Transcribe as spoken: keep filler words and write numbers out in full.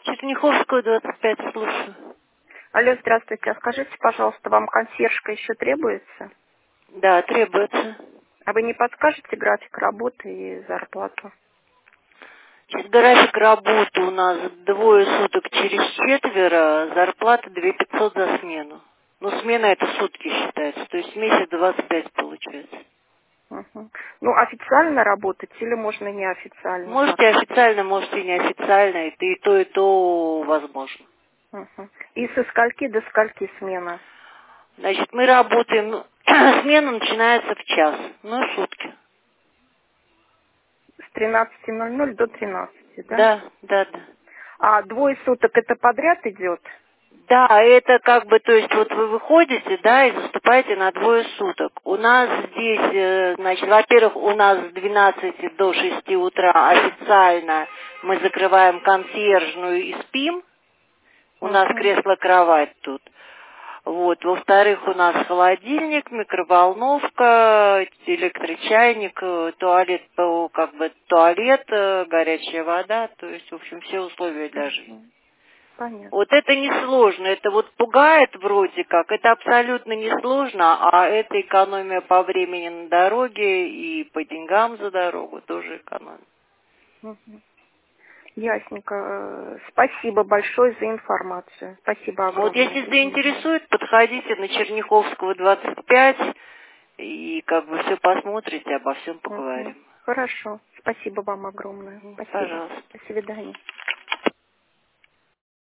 Черняховскую, двадцать пять, слушаю. Алло, здравствуйте. А скажите, пожалуйста, вам консьержка еще требуется? Да, требуется. А вы не подскажете график работы и зарплату? Значит, график работы у нас двое суток через четверо, зарплата две тысячи пятьсот за смену. Ну, смена это сутки считается, то есть месяц двадцать пять получается. Угу. Ну, официально работать или можно неофициально? Можете официально, можете неофициально, это и то, и то возможно. Угу. И со скольки до скольки смена? Значит, мы работаем, ну, смена начинается в час, ну, сутки. С тринадцати ноль ноль до тринадцати, да? Да, да, да. А двое суток это подряд идет? Да, это как бы, то есть вот вы выходите, да, и заступаете на двое суток. У нас здесь, э, значит, во-первых, у нас с двенадцати до шести утра официально мы закрываем консьержную и спим. У нас Угу. кресло-кровать тут. Вот. Во-вторых, у нас холодильник, микроволновка, электрочайник, э, туалет, э, как бы туалет, э, горячая вода, то есть, в общем, все условия для жизни. Угу. Понятно. Вот это несложно, это вот пугает вроде как, это абсолютно несложно, а это экономия по времени на дороге и по деньгам за дорогу тоже экономия. Угу. Ясненько. Э, Спасибо большое за информацию. Спасибо Вот огромное. если заинтересует, подходите на Черняховского двадцать пять и как бы все посмотрите, обо всем Угу. поговорим. Хорошо. Спасибо вам огромное. Спасибо. Пожалуйста. До свидания.